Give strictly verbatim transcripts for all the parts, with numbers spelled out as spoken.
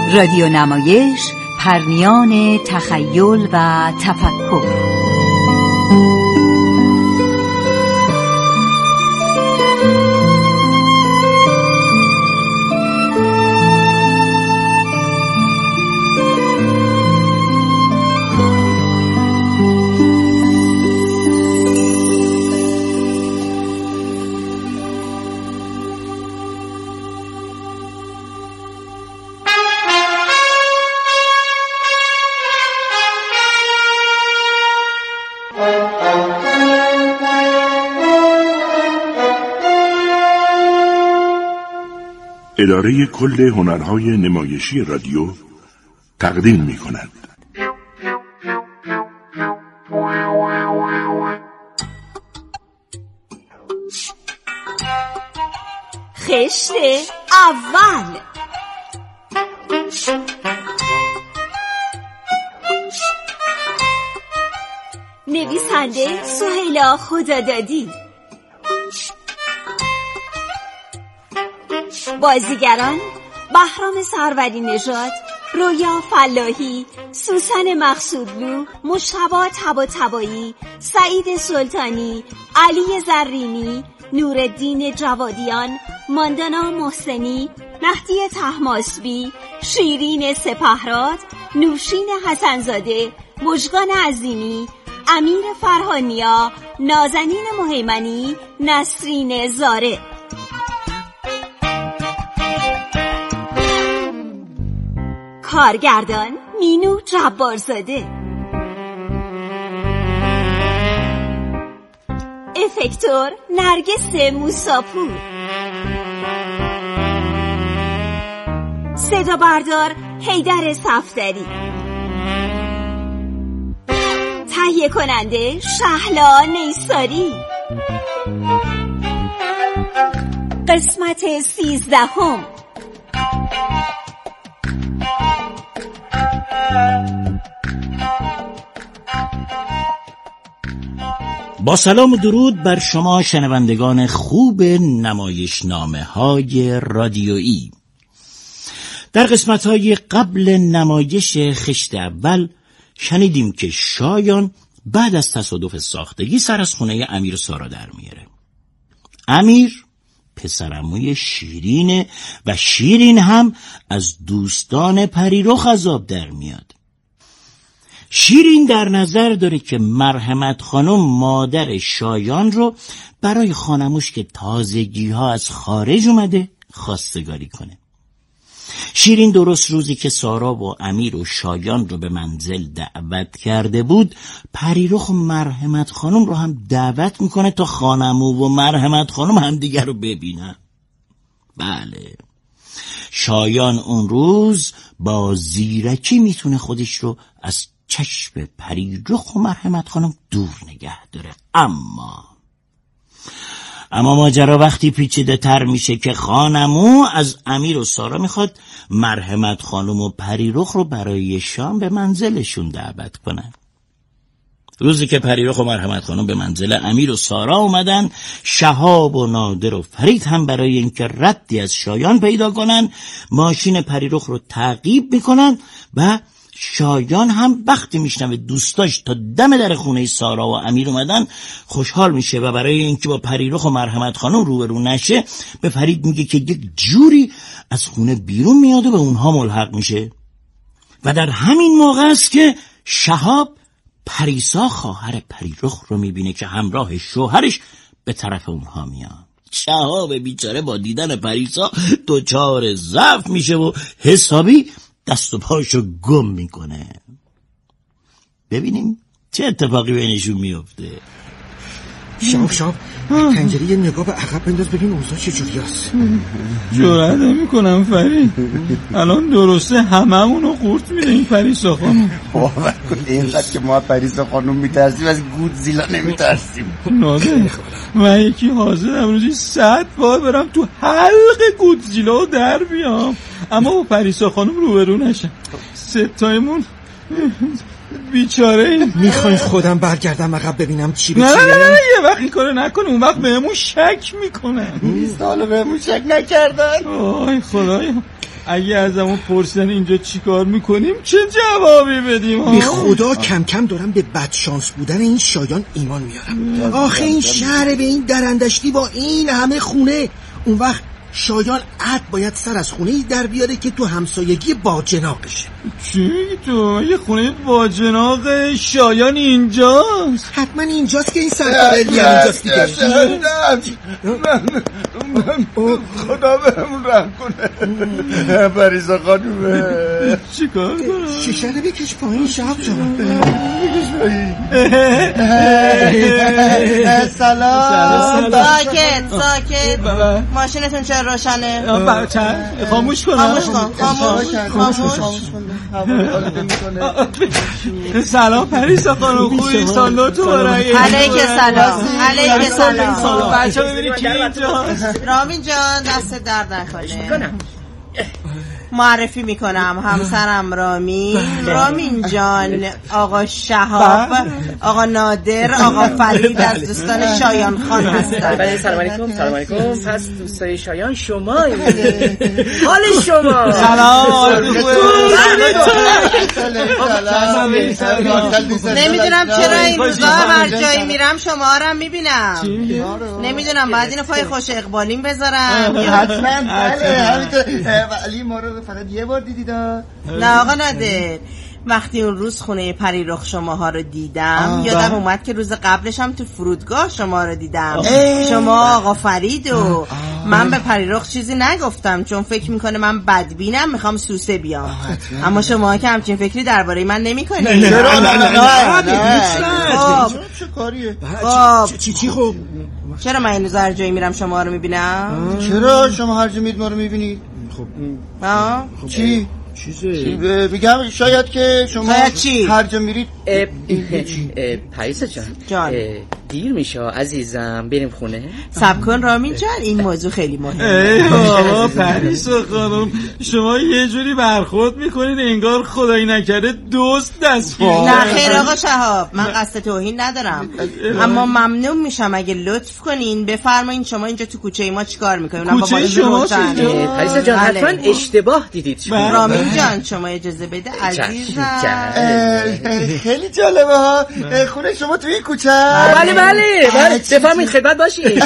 رادیو نمایش، پرنیان تخیل و تفکر. اداره کل هنرهای نمایشی رادیو تقدیم می کند. خشت اول. نویسنده سهیلا خدادادی. بازیگران بهرام سروری نژاد، رویا فلاحی، سوسن مقصودلو، مجتبی طباطبایی، سعید سلطانی، علی زرینی، نورالدین جوادیان، ماندانا محسنی، مهدی طهماسبی، شیرین سپهراد، نوشین حسنزاده، مژگان عظیمی، امیر فرهانیا، نازنین مهیمنی، نسرین زاره. کارگردان مینو جبارزاده. افکتور نرگس موساپور. صدا بردار حیدر صفدری. تهیه کننده شهلا نیساری. قسمت سیزدهم. با سلام و درود بر شما شنوندگان خوب نمایشنامه های رادیویی. در قسمت های قبل نمایش خشت اول شنیدیم که شایان بعد از تصادف ساختگی سر از خونه امیر و سارا در میاره. امیر پسرعموی شیرینه و شیرین هم از دوستان پریرخ از آب در میاد. شیرین در نظر داره که مرحمت خانم مادر شایان رو برای خانموش که تازگی ها از خارج اومده خواستگاری کنه. شیرین درست روزی که سارا و امیر و شایان رو به منزل دعوت کرده بود، پریرخ و مرحمت خانم رو هم دعوت میکنه تا خانمو و مرحمت خانم هم دیگر رو ببینن. بله، شایان اون روز با زیرکی میتونه خودش رو از چشم پریرخ و مرحمت خانم دور نگه داره. اما اما ماجرا وقتی پیچیده تر میشه که خانمو از امیر و سارا میخواد مرحمت خانم و پریرخ رو برای شام به منزلشون دعوت کنن. روزی که پریرخ و مرحمت خانم به منزل امیر و سارا اومدن، شهاب و نادر و فرید هم برای اینکه ردی از شایان پیدا کنن ماشین پریرخ رو تعقیب میکنن و شایان هم وقتی میشنوه دوستاش تا دم در خونه سارا و امیر اومدن خوشحال میشه و برای اینکه با پریرخ و مرحمت خانم روبرو نشه به فرید میگه که یک جوری از خونه بیرون میاد و به اونها ملحق میشه. و در همین موقع است که شهاب پریسا خواهر پریرخ رو میبینه که همراه شوهرش به طرف اونها میاد. شهاب بیچاره با دیدن پریسا دچار ضعف میشه و حسابی دست و پاشو گم میکنه. ببینیم چه اتفاقی بینشون میفته. شاب شاب پنجره یه نگاه به عقب بنداز ببین اوضاع چجوری است. جرأت نمی‌کنم فرید، الان درسته هممونو قورت میده این پریسا خانم. باور کن اینقدر که ما پریسا خانم میترسیم از گودزیلا نمیترسیم. نازه من یکی حاضر امروزی صد بار برم تو حلق گودزیلا و در بیام اما با پریسا خانم روبرو نشم. ستایمون بیچاره. میخواین خودم برگردم عقب ببینم چی به چیه؟ نه نه نه نه یه وقت این کارو نکنه، اون وقت بهمون شک میکنن. این سالو بهمون شک نکردن. آی خدایا. اگه ازمون پرسن اینجا چیکار میکنیم چه جوابی بدیم؟ به خدا کم کم دارم به بدشانس بودن این شایان ایمان میارم. آخه این شهر به این درندشتی با این همه خونه، اون وقت شایان عد باید سر از خونه ای در بیاره که تو همسایگی باجناقشه. چی میگی تو؟ یه خونه باجناق شایان اینجاست؟ حتما اینجاست که این سرکارلی هم اینجاست دیگه. خدا بهمون رحم کنه. پریسا خانومه چی کار کنم؟ شیشه رو بکش پایین شهاب جان. بکش پایین. سلام. ساکت ساکت. ماشینتون چرا روشنه؟ خاموش کن خاموش کن خاموش خاموش سلام پریسا خانم، خوبی؟ سالا تو برای علیک سلام. علیک سلام. بچه ببینی کی اینجاست؟ رامین جان دست درد نکنه. معرفی میکنم همسرم رامین. رامین جان آقا شهاب، آقا نادر، آقا فرید از دوستان شایان خان هستن. بله سلام علیکم. سلام علیکم. پس دوستای شایان شما حال شما سلام. نمیدونم چرا این روزا هر جایی میرم شما رو میبینم. نمیدونم بعد اینو پای خوش اقبالیم بذارم یا حتما. بله همینطور. ولی ما رو فقط یه بار دیدید؟ نه آقا نادر، وقتی اون روز خونه پریرخ شماها رو دیدم یادم اومد که روز قبلش هم تو فرودگاه شما رو دیدم. شما آقا فرید و من به پریرخ چیزی نگفتم چون فکر میکنه من بدبینم میخوام سوسه بیام. اما شما که همچین فکری درباره من نمیکنید. نه نه نه نه چه کاریه؟ چی چی خب چرا من این روز هر جایی میرم شما رو میبینم؟ چرا شما هر جا میرید ما رو میبینید؟ خب ها چی؟ چیزه؟ بگم شاید که شما چی؟ هر جا میرید. پریسا جان جان دیر میشه عزیزم، بریم خونه. صبر کن رامین جان، این موضوع خیلی مهمه. ای بابا پریسا خانم، شما یه جوری برخورد میکنید انگار خدایی نکرده دوست دست گیرید. نه خیر آقا شهاب، من قصد توهین ندارم، اما ممنون میشم اگه لطف کنین بفرمایین شما اینجا تو کوچه ما چیکار میکنین. کوچه شما چیه؟ پریسا جان حتما اشتباه دیدید شما. رامین جان شما اجازه بده عزیزم. خیلی جالبه ها، خونه شما توی این کوچه؟ بله بله بله بفرمایید خدمت باشید.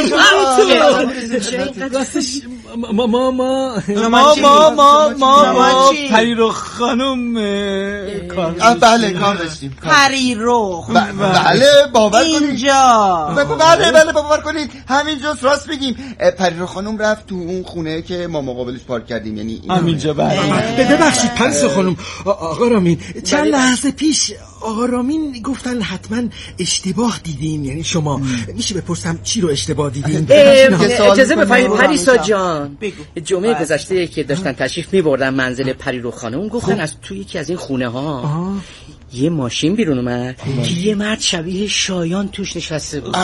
ما ما ما ما ما ما ما پریرخ خانم کار. بله کار داشتیم. پریرخ بله باور کنید اینجا. بله بله باور کنید همینجاست. راست بگیم پریرخ خانم رفت تو اون خونه که ما مقابلش پارک کردیم، یعنی همینجا. بله ببخشید پریسا خانم. آقا رامین چند لحظه پیش آقا رامین گفتن حتما اشتباه دیدین، یعنی شما میشه بپرسم چی رو اشتباه دیدین؟ اجازه بفرمایید پریسا جان، جمعه گذشته که داشتن تشریف میبردن منزل پریرخ خانم گفتن از توی یکی از این خونه ها یه ماشین بیرون اومد که یه مرد شبیه شایان توش نشسته بود.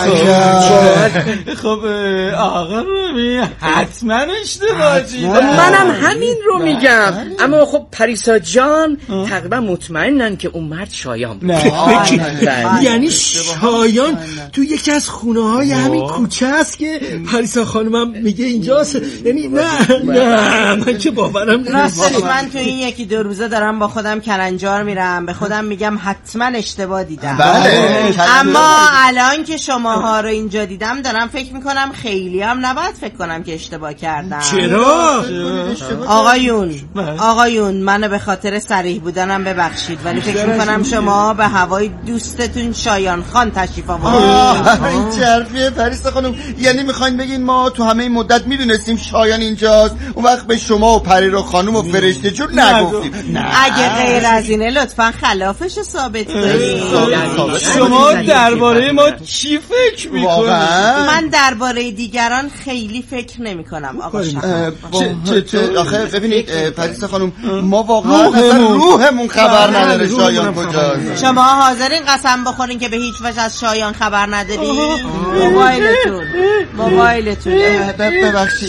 خب آقا رامین حتما اشتباه دیدن. منم همین رو میگم، اما خب پریسا جان تقریبا مطمئنن که اون مرد شایان بود. یعنی شایان تو یکی از خونه های همین کوچه است که پریسا خانمم میگه اینجاست؟ یعنی نه نه من که باورم راستش من تو این یکی دو روزه دارم با خودم کلنجار میرم، به خودم میگم حتما اشتباه دیدم. بله. اما الان که شماها رو اینجا دیدم دارم فکر میکنم خیلی هم نباید فکر کنم که اشتباه کردم. چرا؟ آقایون آقایون منو به خاطر صریح بودنم ببخشید، ولی فکر میکنم شما به هوای دوستتون شایان خان تشریف آوردید. این چه حرفیه پریسا خانم؟ یعنی میخواین بگین ما تو همه این مدت میدونستیم شایان اینجاست، اون وقت به شما و پریرخ خانم و فرشته جور نگفتیم؟ اگه غیر از اینه لطفا خلافش ثابت کنید. شما درباره ما چی فکر میکنید؟ من درباره دیگران خیلی فکر نمی کنم آقا شهاب. آخه ببینید پریسا خانم، ما واقعا روحمون خبر نداره شایان کجاست. شما حاضرین قسم بخورین که به هیچ وجه از شایان خبر نداری؟ موبایلتون موبایلتون ببخشید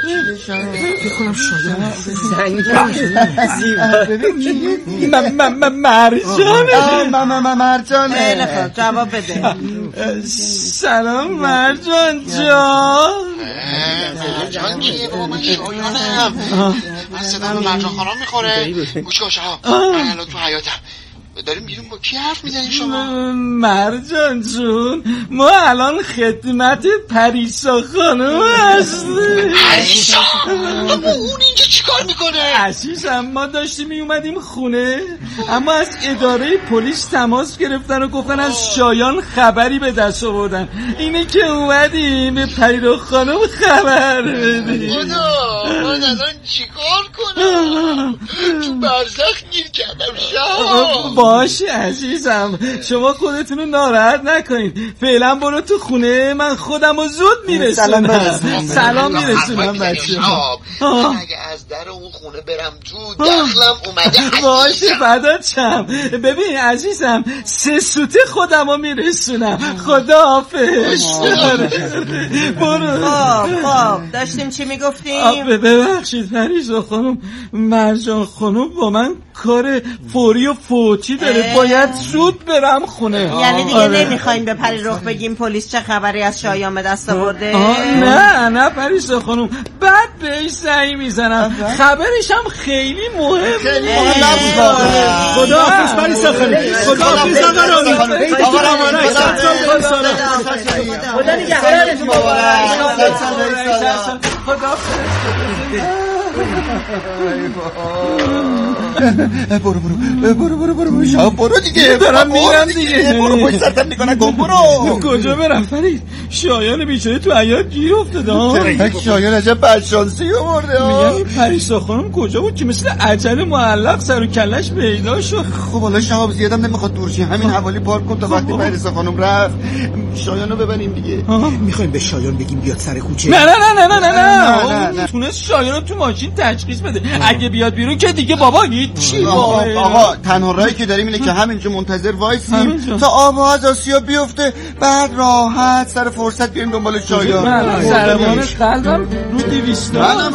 بکنم شایان مرجان مرجان جواب بده. سلام مرجان جان. مرجان کیه؟ با من شایانم. من صدا به مرجان خانم میخوره. گوش کن شهاب، من الان تو حیاتم داریم بیرون. با کی حرف میزنی شما؟ مرجان جون، ما الان خدمت پریسا خانم هستیم. پریسا؟ اما اون اینجا چیکار میکنه؟ عزیزم ما داشتیم میومدیم خونه، اما از اداره پلیس تماس گرفتن و گفتن از شایان خبری به دست آوردن. اینه که اومدیم به پریرو خانم خبر بدیم. خدا من الان چیکار کنم؟ تو برزخ گیر کردم شهاب. باشه عزیزم، شما خودتون رو ناراحت نکنید. فعلا برو تو خونه، من خودم رو زود میرسونم. سلام میرسونم بچه ها. من اگه از در اون خونه برم تو دخلم اومده. باشه فدات شم. ببین عزیزم، سه سوته خودم رو میرسونم. خدا حافظ. برو. خب خب داشتیم چی میگفتیم؟ ببخشید پریسا خانم، مرجان خانم با من کار فوری و فوتی داره، باید زود برم خونه. یعنی دیگه آره. نمیخوایم به پریرخ بگیم پلیس چه خبری از شایان به دست آورده؟ نه نه پریسا خانم، بعد بهش زنگ میزنم. خبرش هم خیلی مهمه. خیلی مهمه. خدا حافظ پریسا خانم. خدا حافظ آقا رامین. آقا رامین خدا نگهدارتون مبارک. خدا برو برو برو برو برو برو شب برو دیگه. دارم میرم دیگه. برو پشت سرتم میکنن. گم برو. کجا برم فرید؟ شایان بیچاره تو حیاط گیر افتاده. شایان عجب بدشانسی آورده. میگم پریسا خانم کجا بود که مثل عجل معلق سر و کلش پیدا شد؟ خب حالا شهاب زیادم نمیخواد دور شه، همین حوالی پارک کن تا وقتی پریسا خانم رفت شایانو ببریم دیگه. میخوایم به شایان بگیم بیاد سر کوچه؟ نه نه نه نه نه نه. تونست شایانو تو ماشین تشخیص بده. اگه بیاد بیرون که دیگه بابا هیچی. آقا تنها راهی که داریم اینه که همینجا منتظر وایسیم تا آواز آسیا بیفته، بعد راحت سر فرصت بیاریم دنبال شایان. من سرمان قلبم رو دویستا.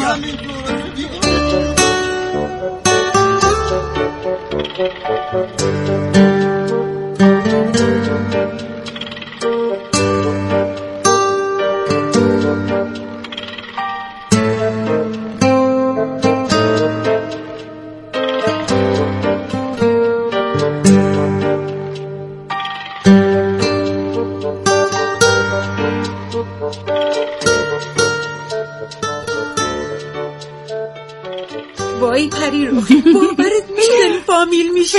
وای پری رو باورت میشه فامیل میشی؟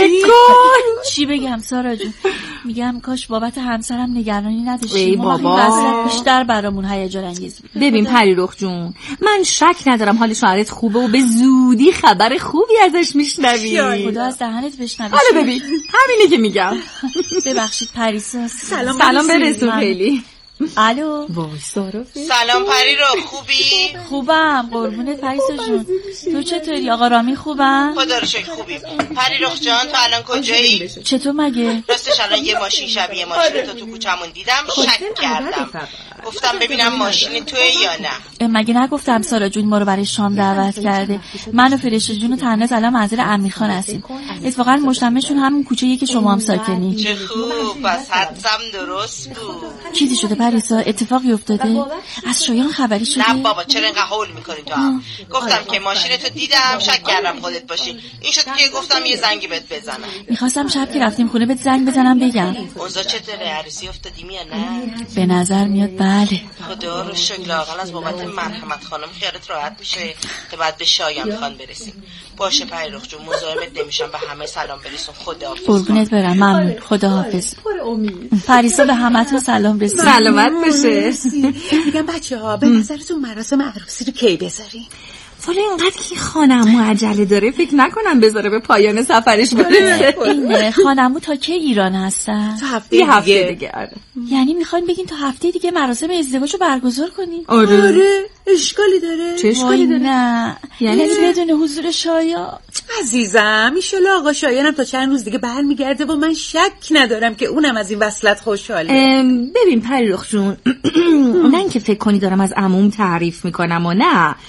چی بگم سارا جون؟ میگم کاش بابت همسرم نگرانی نداشتیم. ای بابا بیشتر برامون هیجان انگیز بود. ببین پری رخ جون، من شک ندارم حال شوهرت خوبه و به زودی خبر خوبی ازش میشنوی. خدا از دهنت بشنوی. حالا ببین همینه که میگم. ببخشید پریسا. سلام سلام برسون خیلی. الو. وای سارا. سلام پری رو خوبی؟ خوبم قربونت پریسا جون. تو چطوری؟ آقا رامی خوبم؟ خدا رو شکر خوبیم. پری رخ جان تو الان کجایی؟ چطور مگه؟ راستش الان یه ماشین شبیه ماشین تو تو کوچمون دیدم، شک کردم. گفتم ببینم ماشین توئه یا نه. مگه نگفتم سارا جون ما رو برای شام دعوت کرده؟ من و فرشته جون و تنز الان منزل عمی خان هستیم. اتفاقا مشتمشون همون کوچه‌ایه که شما هم ساکنی. چه خوب، پس حدسم درست بود. چیزی شده پریسا؟ اتفاقی افتاده؟ از شایان خبری شده؟ نه بابا چرا اینقدر هول میکنی تو هم؟ گفتم که ماشینتو دیدم، شک کردم خودت باشی. این شد که گفتم یه زنگی بهت بزنم. میخواستم شب که رفتیم خونه بهت زنگ بزنم بگم. اوضاع چطوره؟ عروسی افتادیم یا نه؟ به نظر میاد بله. خدا رو شکر لااقل از بابت مرحمت خانم خیالت راحت میشه که بعد به شایان خان برسیم. باشه پریرخ جون، مزاحمت نمیشم، به همه سلام برسون. خداحافظ. قربونت برم. ممنون. خداحافظ. پریسا به همتون سلام برسون. سلامت بشه. میگم بچه‌ها به نظرتون مراسم عروسی رو کی بذاریم؟ والا اینقدر که خانمو عجله داره فکر نکنم بذاره به پایان سفرش برسه. این خانمو تا کی ایران هستن؟ تا هفته دیگه. هفته دیگه آره. یعنی میخواین بگین تا هفته دیگه مراسم ازدواجو برگزار کنین؟ آره. آره. اشکالی داره؟ چه اشکالی داره؟ نه. یعنی بدون حضور شایان. عزیزم ان شاءالله آقا شایانم تا چند روز دیگه برمیگرده و من شک ندارم که اونم از این وصلت خوشحاله. ببین پریرخ جون، نه اینکه فکر کنی دارم از عموم تعریف میکنم و نه،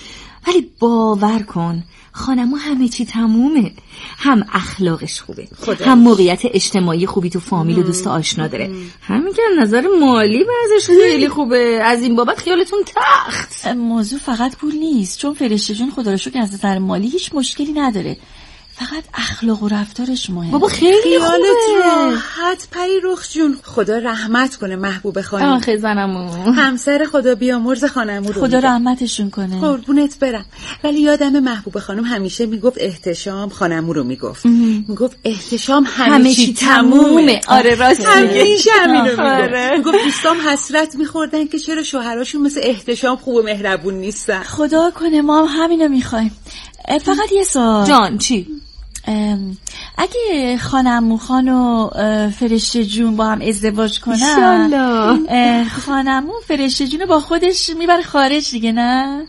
ولی باور کن خانمو همه چی تمومه. هم اخلاقش خوبه، خداش. هم موقعیت اجتماعی خوبی تو فامیل و دوست آشنا داره. همین که نظر مالی بعضش خیلی خوبه. از این بابت خیالتون تخت. موضوع فقط پول نیست، چون فرشته جون خدا رو شکر از نظر مالی هیچ مشکلی نداره، فقط اخلاق و رفتارش مهمه. بابا خیلی خوبه. راحت پری رخ جون، خدا رحمت کنه محبوب خانم. آخه زنمو همسر خدا بیامرز خانمو رو خدا رحمتشون کنه. قربونت برم. ولی یادم محبوب خانم همیشه میگفت احتشام خانمو رو میگفت. میگفت احتشام همه, همه چی تمومه. آره راست میگه. همیشه همینو میگفت. میگفت دوستام حسرت میخوردن که چرا شوهراشون مثل احتشام خوب و مهربون نیستن. خدا کنه ما هم همینو میخوایم. فقط یه سوال. جان چی؟ اگه خانمو خان و فرشته جون با هم ازدواج کنن انشالله خانمو فرشته جون با خودش میبره خارج دیگه، نه؟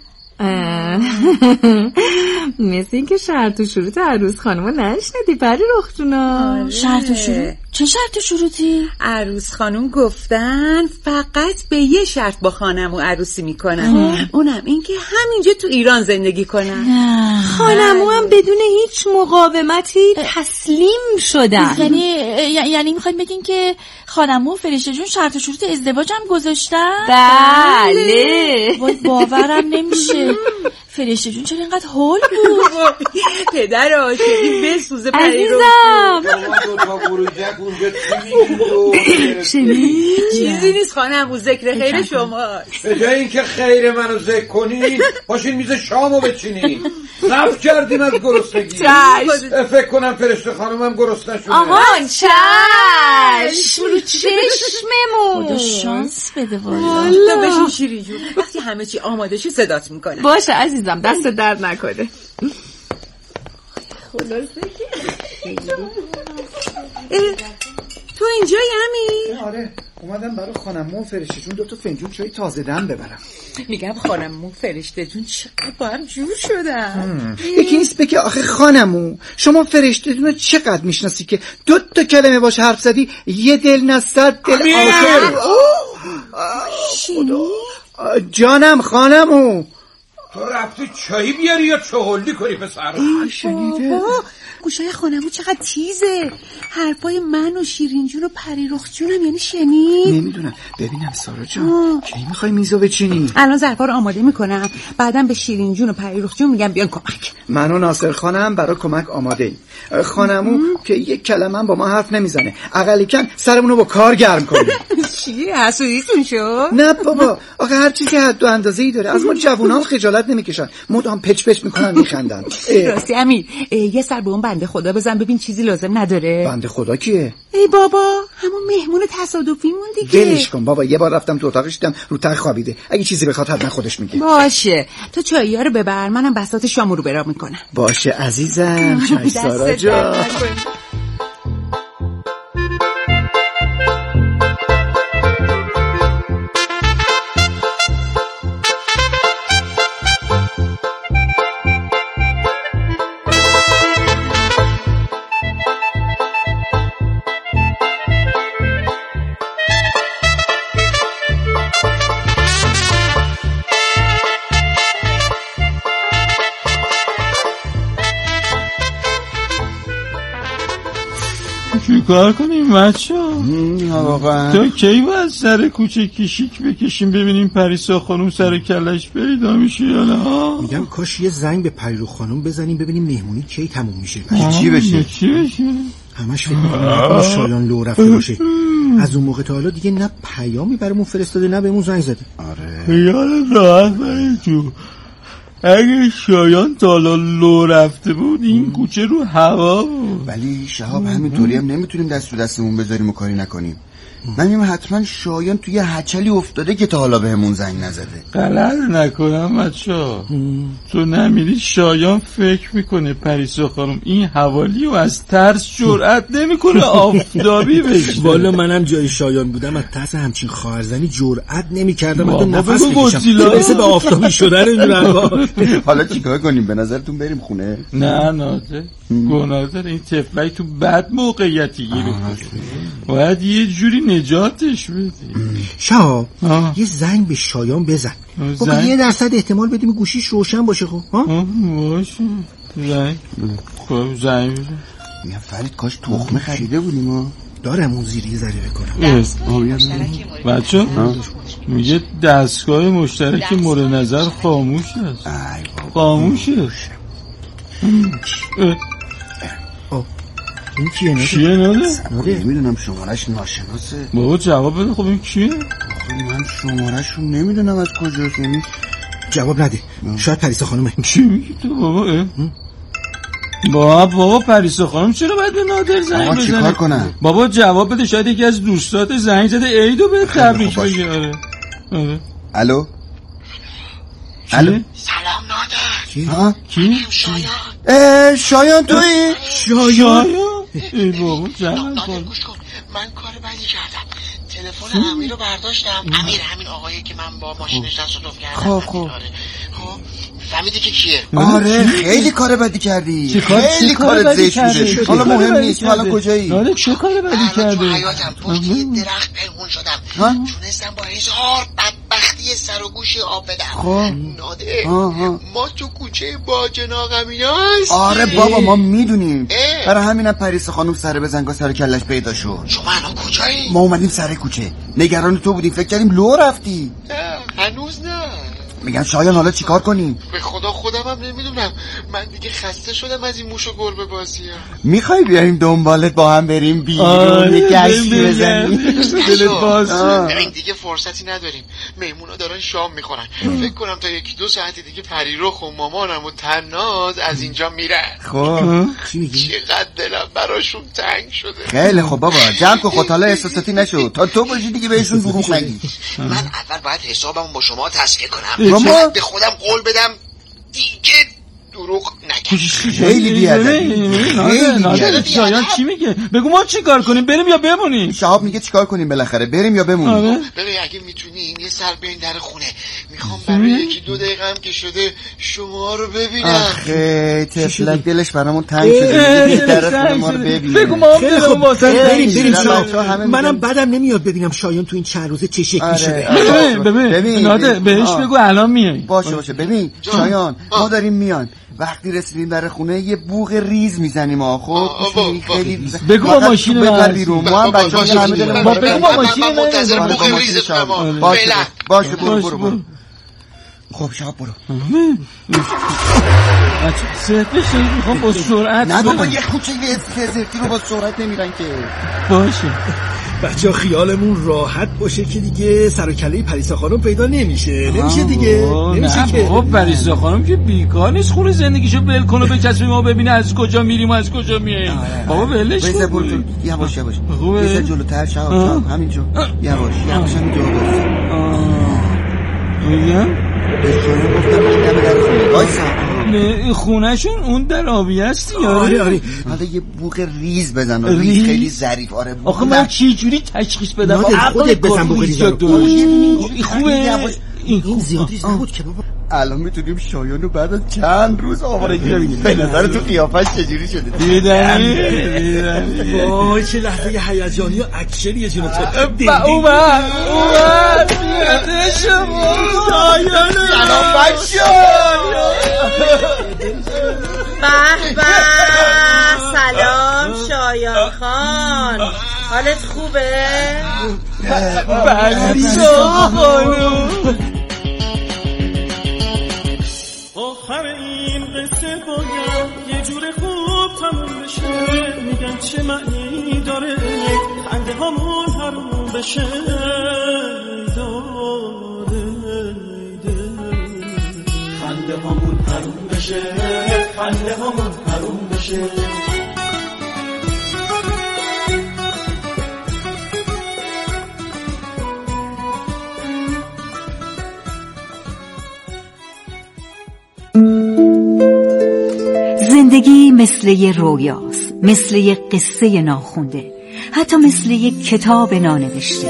مثل این که شرط و شروط عروس خانمو نشنیدی پری رخ جونا؟ شرط و شروط؟ چه شرط و شروطی؟ عروس خانم گفتن فقط به یه شرط با خانمو عروسی میکنن، اونم این که همینجا تو ایران زندگی کنن. خانمو هم بدون هیچ مقاومتی تسلیم شدن. یعنی یعنی میخواید بگین که خانمو و فرشته جون شرط و شروط ازدواج هم گذاشتن؟ بله. وای باورم نمیشه. فرشته جون چرا اینقدر هول بود؟ پدر عاشقی بسوزه پری رو. شنید؟ چیزی نیست خانم، ذکر خیر شماست. به جای اینکه خیر منو ذکر کنین باشین میز شامو بچینین. صف کردیم از گرسنگی. فکر کنم فرشته خانمم گرسنه شده. آهان چشم رو چشممون. خدا شانس بده والا. تو بشین شیرین جون، وقتی همه چی آماده شد صدات میکنه. باشه عزیزم، دست درد نکنه. خلاصه که تو اینجایی همین؟ آره اومدم برای خانمو و فرشته جون دو تا فنجون چای تازه دم ببرم. میگم خانمو و فرشته جون چقدر با هم جور شدن. یکی نیست بگه آخه خانمو شما فرشته جون رو چقدر میشناسی که دو تا کلمه باش حرف زدی یه دل نه صد دل آخر. جانم خانمو تو رفتی چایی بیاری یا چهلی کنی پسر؟ شنیده؟ گوشای خانمو چقدر تیزه. حرفای من و شیرین جون و پری رخ جونم یعنی شنید؟ نمیدونم. ببینم سارا جان کی میخوای میزو بچینی؟ الان ظرفا رو آماده میکنم، بعدم به شیرین جون و پری رخ جون میگم بیان کمک. من و ناصر خانم برای کمک آماده ایم. خانمو که یک کلمه با ما حرف نمیزنه، اقلی کن سرمونو با کار گرم کنیم. چیه حسودیتون شد؟ نه بابا، آخه هر چیزی حد و اندازه‌ای داره. از ما جوونام خجالت نمیکشن، مدام پچ پچ میکنن میخندن. راستی امیر یه سر به اون بنده خدا بزن ببین چیزی لازم نداره. بنده خدا کیه؟ ای بابا همون مهمون تصادفیمون دیگه. دلش کن بابا، یه بار رفتم تو اتاقش دیدم رو تخت خوابیده. اگه چیزی بخواد حتما خودش میگه. باشه تو چایی‌ها رو ببر، منم بساط شامو رو برام میکنم. باشه عزیزم. چای سارا جان. چیکار کنیم بچه ها؟ واقعا تا کی باید سر کوچه کشیک بکشیم ببینیم پریسا خانوم سر کلش پیدا میشه یا نه؟ میگم کاش یه زنگ به پریرو خانوم بزنیم ببینیم مهمونی کی تموم میشه. چی بشه؟ چی بشه؟ همش فکر میکنم شایان لو رفته باشه. از اون موقع تا حالا دیگه نه پیامی برامون فرستاده نه بهمون زنگ زده. آره یاد راحت برای تو اگه شایان تا حالا لو رفته بود این کوچه رو هوا بود. ولی شهاب همینطوری هم نمیتونیم دست رو دستمون بذاریم و کاری نکنیم. من میگم حتما شایان توی هچلی افتاده که تا حالا بهمون زنگ نزده. غلط نکنم بچه‌ها، تو نمیری شایان فکر میکنه پریسا خانم این حوالی و از ترس جرأت نمیکنه آفتابی بشه. والا منم جای شایان بودم از ترس همچین خواهرزنی جرأت نمیکردم حتی نفس بکشم مثل به آفتابی شدن رنگا. حالا چیکار کنیم؟ به نظرتون بریم خونه؟ نه ناظر گناه داره این طفلای تو بد موقعیتی گیره باید یه جوری نجاتش بدی. شهاب یه زنگ به شایان بزن بابا، یه درصد احتمال بدیم گوشیش روشن باشه. خب ها باشه زنگ خب زنگ میگم فرید کاش تخمه خریده بودیم. ما دارم اون زیری ذره بکنم. بچه میگه دستگاه مشترک مورد نظر خاموش است. خاموشه. این کیه نده؟ کیه نده؟ نمیدونم شمارش ناشناسه. بابا جواب بده. خب این کیه؟ من شمارش رو نمیدونم از کجاست. یعنی جواب نده. شاید پریسا خانومه. چی میگی تو بابا؟ بابا بابا پریسا خانم چرا باید به نادر زنگ بزنه؟ بابا چیکار کنم؟ بابا جواب بده، شاید یکی از دوستات زنگ زده عیدو به تبریک بگه. آره آره. الو الو سلام نادر. کی؟ ها؟ کی؟ شایان. شایان تویی؟ شایان؟ ای بابا جواب نادر گوش کن، من کار بدی کردم. تلفن امیر رو برداشتم. امیر همین آقایی که من با ماشینش تصادف کردم. خب خب خب فهمیدی که کیه؟ آره خیلی کار بدی کردی. خیلی کار زشت بوده. حالا مهم نیست. حالا کجایی؟ آره چه کار بدی کردی؟ تو حیاتم پشت یه درخت پنهون شدم. تونستم با هزار بدبختی سر و گوشی آب بدم. خب نادر ما تو کوچه باجنا غمینا هستیم. آره بابا ما میدونیم. برای همینم پریسا خانم سر بزنگا سر کلش پیدا شد. شما الان کجایی؟ ما اومدیم سر کوچه. نگران تو بودیم، فکر کردیم لو رفتی. هنوز نه. میگن شایان حالا چیکار کنیم؟ به خدا خودم هم نمیدونم. من دیگه خسته شدم از این موش و گربه بازی ها. میخوای بیاریم دنبالت با هم بریم بیرون یه گشتی بزنیم؟ دلت باز. ببین دیگه فرصتی نداریم. میمونا دارن شام میخورن. فکر کنم تا یکی دو ساعت دیگه پریرخ و مامانم و تناز از اینجا میرن. خب چقدر دلم براشون تنگ شده. خیلی خب بابا جمع کن خود، حالا احساساتی نشو تا تو باشی دیگه بهشون دروغ نگی. من اول باید حسابمو با شما تصفیه کنم. باید به خودم قول بدم دیگه دروغ نگم. خیلی بیادبی. شایان چی میگه؟ بگو ما چی کار کنیم؟ بریم یا بمونیم؟ شهاب میگه چی کار کنیم بالاخره؟ بریم یا بمونیم؟ ببین اگه میتونین یه سر به این در خونه. میخوام برای یکی دو دقیقه هم که شده شما رو ببینم. آخه تفلک دلش برامون تنگ شده. در خونه ما رو ببین. بگو ما هم بریم واسه بریم بریم شهاب. منم بدم نمیاد ببینم شایان تو این چند روزه چه شکلی شده. ببین ببین نادر بهش بگو الان میای. باشه باشه. ببین شایان ما داریم میان. وقتی رسیدیم در خونه یه بوق ریز میزنیم. آخه خیلی بگو با ماشین بپر بیرون. ما هم بچه‌ها همه دلمون با بگو با ماشین منتظر بوق ریزتونم. باشه باشه برو برو برو. خب شهاب برو. سرعت بشه. میخوام با سرعت. نه بابا یه کوچه یه فزرتی رو با سرعت نمیرن که. باشه بچه ها خیالمون راحت باشه که دیگه سر و کله پریسا خانم پیدا نمیشه. نمیشه دیگه. نمیشه که. بابا پریسا خانم که بیکار نیست خونه زندگیشو ول کنه به کسی ما ببینه از کجا میریم و از کجا میاییم. بابا ولش کن. برو یواش یواش. یه جلوتر شهاب همینجا. یواش یواش همینجا میگم به شما گفتم این دم در خونه وایسا. نه خونهشون اون در آبی هستی. آره آره. حالا یه بوق ریز بزن. ریز خیلی ظریف. آره آخه من چه جوری تشخیص بدم؟ خودت بزن بوق ریز. خوبه این زیاد ریز نبود که بابا. الان میتونیم شایان رو بعد از چند روز آوارگی ببینیم. به نظر تو قیافش چجوری شده؟ دیدنی دیدنی. وای چه لحظه هیجانی و اکشنیه جون تو. اومد اومد بیاده شما شایان. سلام بچه. به به سلام شایان خان، حالت خوبه؟ پریسا خانم. آخر این قصه باید یه جور خوب تموم بشه. میگن چه معنی داره خنده هامون حروم بشه. داره خنده هامون حروم بشه. خنده هامون حروم بشه. زندگی مثل یه رویاست، مثل یه قصه ناخونده، حتی مثل یه کتاب نانوشته.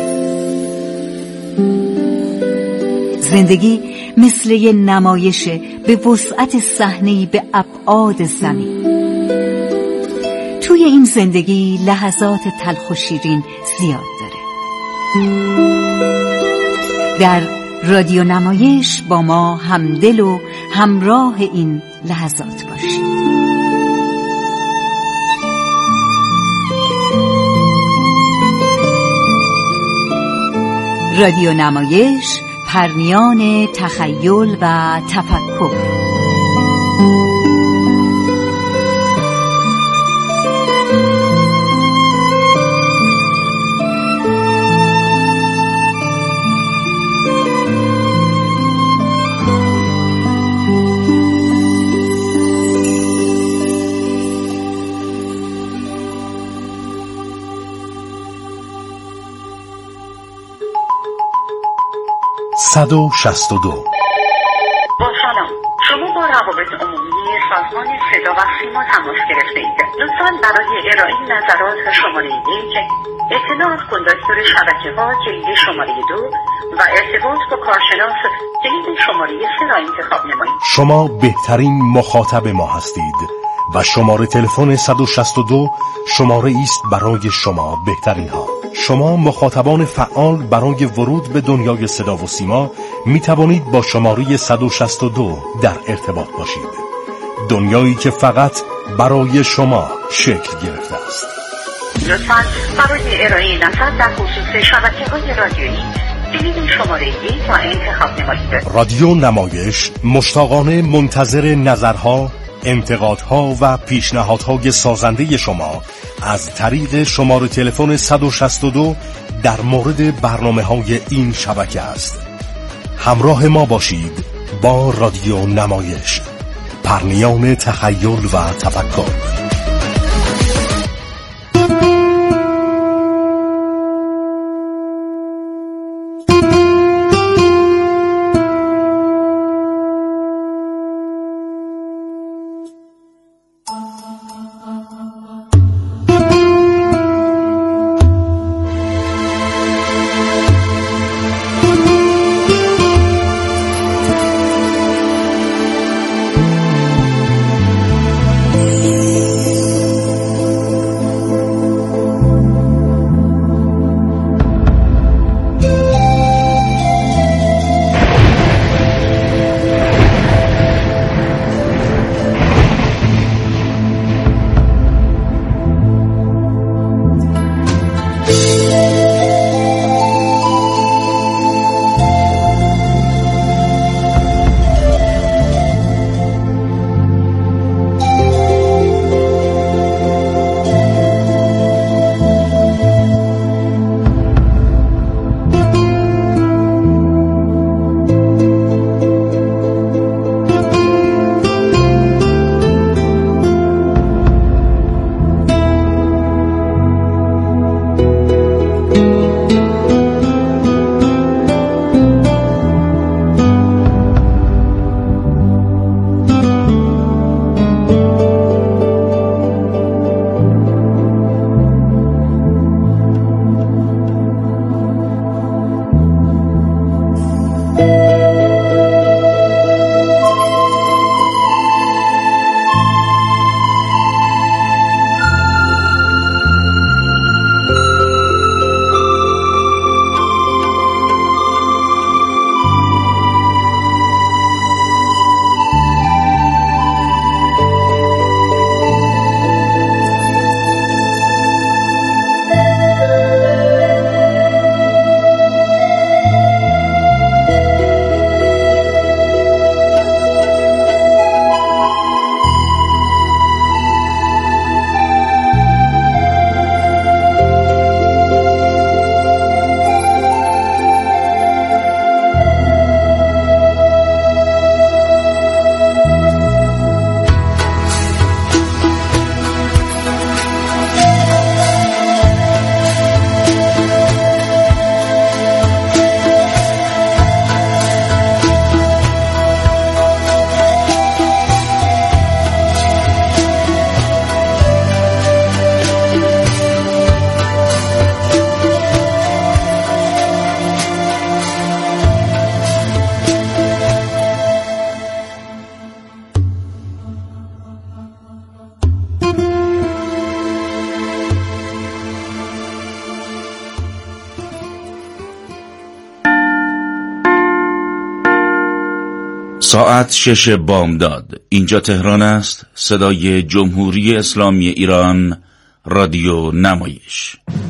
زندگی مثل یه نمایشه به وسعت صحنه‌ای به ابعاد زمین. توی این زندگی لحظات تلخ و شیرین زیاد داره، در رادیو نمایش با ما همدل و همراه این لحظات باشید. رادیو نمایش، پرمیان تخیل و تفکر. صد و شصت و دو. با سلام، شما با روابط عمومی سازمان صدا و سیما تماس گرفته اید. لطفاً برای ارائه نظرات شماره یک، اطلاع از کندکتور شبکه ها کلید شماره دو و ارتباط با کارشناس کلید شماره سه را انتخاب نمایید. شما بهترین مخاطب ما هستید و شماره تلفن صد و شصت و دو شماره است برای شما بهترین ها. شما مخاطبان فعال برای ورود به دنیای صدا و سیما می توانید با شماره صد و شصت و دو در ارتباط باشید. دنیایی که فقط برای شما شکل گرفته است. لطفاً برای ارائه نظر در خصوص شبکه‌های رادیویی کلید شماره یک را انتخاب نمایید. رادیو نمایش مشتاقانه منتظر نظرها، انتقادها و پیشنهادهای سازنده شما از طریق شماره تلفن صد و شصت و دو در مورد برنامه‌های این شبکه است. همراه ما باشید با رادیو نمایش، پرمیان تخیل و تفکر. ساعت شش بامداد. اینجا تهران است. صدای جمهوری اسلامی ایران، رادیو نمایش.